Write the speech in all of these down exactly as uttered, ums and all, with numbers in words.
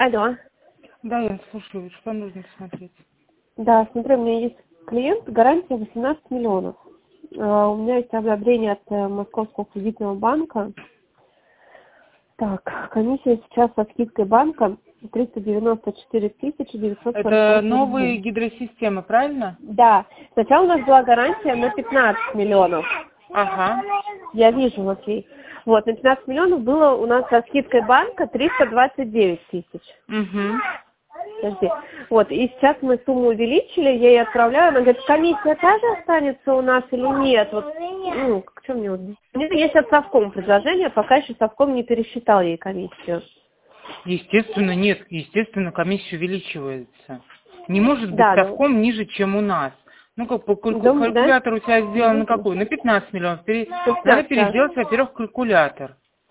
Алло. Да, я слушаю. Что нужно смотреть? Да, смотри, у меня есть клиент, гарантия восемнадцать миллионов. А, у меня есть одобрение от э, Московского кредитного банка. Так, комиссия сейчас со скидкой банка триста девяносто четыре тысячи девятьсот сорок Это восемь новые рублей. гидросистемы, правильно? Да, сначала у нас была гарантия на пятнадцать миллионов. Ага. Я вижу, вот ей. Вот, на пятнадцать миллионов было у нас со скидкой банка триста двадцать девять тысяч. Угу. Подожди. Вот, и сейчас мы сумму увеличили, я ей отправляю, она говорит, комиссия та же останется у нас или нет? Вот, ну, к чему мне вот... У меня есть от совком предложение, пока еще совком не пересчитал ей комиссию. Естественно, нет. Естественно, комиссия увеличивается. Не может быть Да, ну, совком ниже, чем у нас. Ну, как бы кальку- дом, да? калькулятор у тебя сделан на Угу. какой? На пятнадцать миллионов. Пере- Надо пятнадцать, да. переделать, во-первых, калькулятор.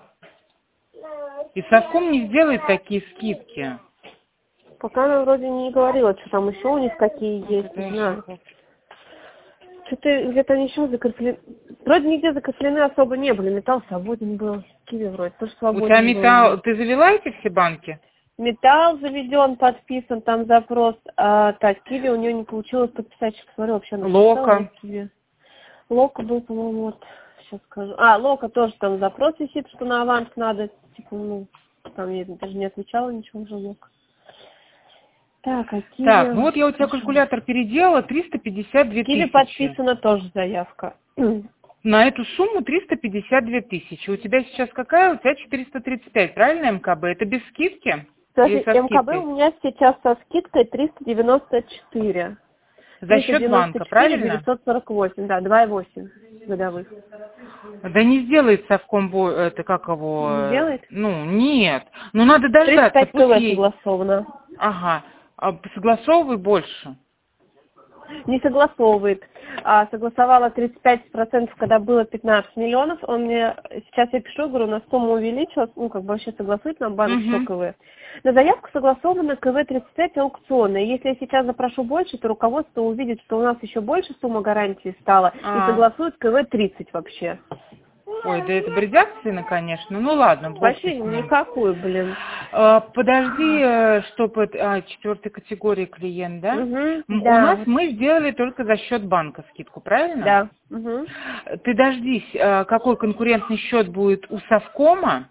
И совком не сделает такие скидки. Пока она вроде не говорила, что там еще у них какие есть, Это не еще знаю. как. Что-то где-то они еще закреплены. Вроде нигде закреплены особо не были. Металл свободен был. Киви вроде тоже У тебя свободен был у металл... меня. Ты завела эти все банки? Металл заведен, подписан, там запрос. А, так, Киви у нее не получилось подписать. Сейчас посмотрю, вообще она подписала Лока. Киви. Лока был, по-моему, вот, сейчас скажу. А, Лока тоже там запрос висит, что на аванс надо. Типа, ну, там я даже не отвечала ничего уже Лока. Так, а Киви... Так, ну вот я у тебя калькулятор переделала, триста пятьдесят две Киви тысячи. подписана тоже заявка. На эту сумму триста пятьдесят две тысячи. У тебя сейчас какая? У тебя четыреста тридцать пять, правильно, МКБ? Это без скидки? Или Кстати, со МКБ скидкой? у меня сейчас со скидкой триста девяносто четыре. За счет банка, правильно? девятьсот сорок восемь, да, два и восемь годовых. Да не сделает совком, бо- это как его, Не э, делает? ну, нет. Ну, надо тридцать дождаться, пять пусть кв ей... согласовано. Ага. А согласовывай больше. Не согласовывает. А согласовала тридцать пять процентов, когда было пятнадцать миллионов. Он мне, сейчас я пишу, говорю, на сумму увеличилась, ну, как бы вообще согласует нам банк сто Угу. кв. На заявку согласовано КВ тридцать пять аукционная. Если я сейчас запрошу больше, то руководство увидит, что у нас еще больше сумма гарантии стала, и А, согласует КВ тридцать вообще. ой, да это бредятина, конечно. Ну ладно, бог ты Вообще с ним. никакую, блин. А, подожди, чтобы а, четвертой категории клиент, да? Угу, М, У да, нас вот, мы сделали только за счет банка скидку, правильно? да. Угу. Ты дождись, а, какой конкурентный счет будет у Совкома,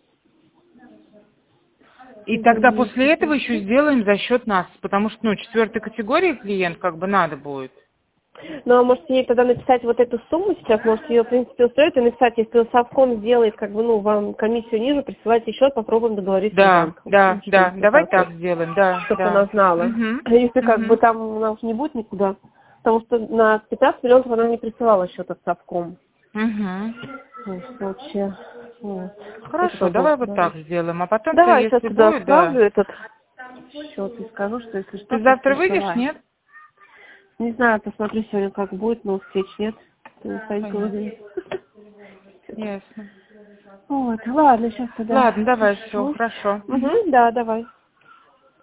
и тогда после этого еще сделаем за счет нас, потому что, ну, четвертой категории клиент как бы надо будет. Ну, а может ей тогда написать вот эту сумму сейчас, может ее, в принципе, устроит, и написать, если совком сделает, как бы, ну, вам комиссию ниже, присылайте счет, попробуем договориться с Да, банком. да, Ну, да, что-нибудь вот давай так вот, так сделаем, да, чтобы она да. знала. Угу, А если как бы угу. там у нас не будет никуда, потому что на пятнадцать миллионов она не присылала счет от совком. Угу. Ну, вообще, вот. Это Хорошо, долго давай вот так говорить. сделаем. А потом-то, Давай сейчас если туда будет, да. отправлю этот счет и скажу, что если что, Ты пусть завтра выйдешь, присылает. нет? Не знаю, посмотрю сегодня, как будет, но встреч нет. Ты стоит Понятно. голодный. Ясно. Вот, ладно, сейчас тогда Ладно, давай, все, пишу. хорошо. Мгм. Угу, да, давай.